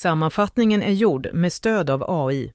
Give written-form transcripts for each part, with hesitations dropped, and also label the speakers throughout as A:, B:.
A: Sammanfattningen är gjord med stöd av AI.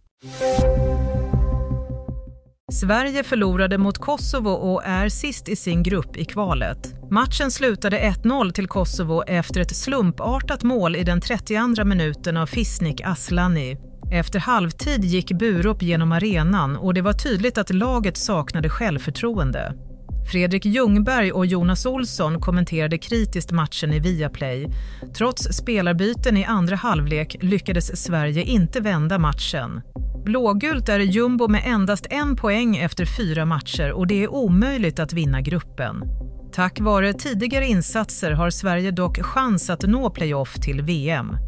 A: Sverige förlorade mot Kosovo och är sist i sin grupp i kvalet. Matchen slutade 1-0 till Kosovo efter ett slumpartat mål i den 32:a minuten av Fisnik Aslani. Efter halvtid gick Burup genom arenan och det var tydligt att laget saknade självförtroende. Fredrik Ljungberg och Jonas Olsson kommenterade kritiskt matchen i Viaplay. Trots spelarbyten i andra halvlek lyckades Sverige inte vända matchen. Blågult är jumbo med endast 1 poäng efter 4 matcher och det är omöjligt att vinna gruppen. Tack vare tidigare insatser har Sverige dock chans att nå playoff till VM.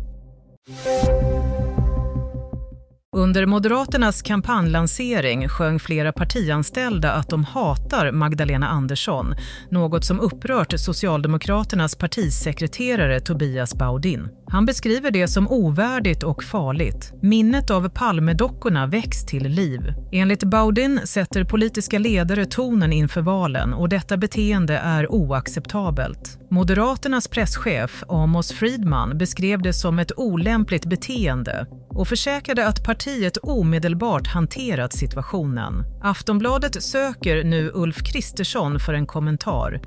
A: Under Moderaternas kampanjlansering sjöng flera partianställda att de hatar Magdalena Andersson, något som upprört Socialdemokraternas partisekreterare Tobias Baudin. Han beskriver det som ovärdigt och farligt. Minnet av Palmedockorna väcks till liv. Enligt Baudin sätter politiska ledare tonen inför valen och detta beteende är oacceptabelt. Moderaternas presschef Amos Friedman beskrev det som ett olämpligt beteende och försäkrade att partiet omedelbart hanterat situationen. Aftonbladet söker nu Ulf Kristersson för en kommentar.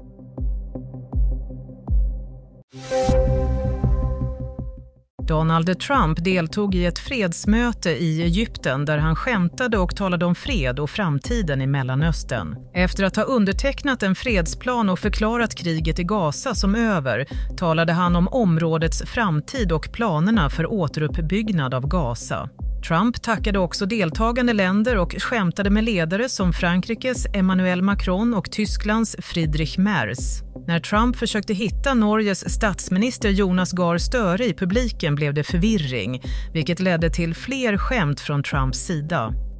A: Donald Trump deltog i ett fredsmöte i Egypten där han skämtade och talade om fred och framtiden i Mellanöstern. Efter att ha undertecknat en fredsplan och förklarat kriget i Gaza som över talade han om områdets framtid och planerna för återuppbyggnad av Gaza. Trump tackade också deltagande länder och skämtade med ledare som Frankrikes Emmanuel Macron och Tysklands Friedrich Merz. När Trump försökte hitta Norges statsminister Jonas Gahr Støre i publiken blev det förvirring, vilket ledde till fler skämt från Trumps sida.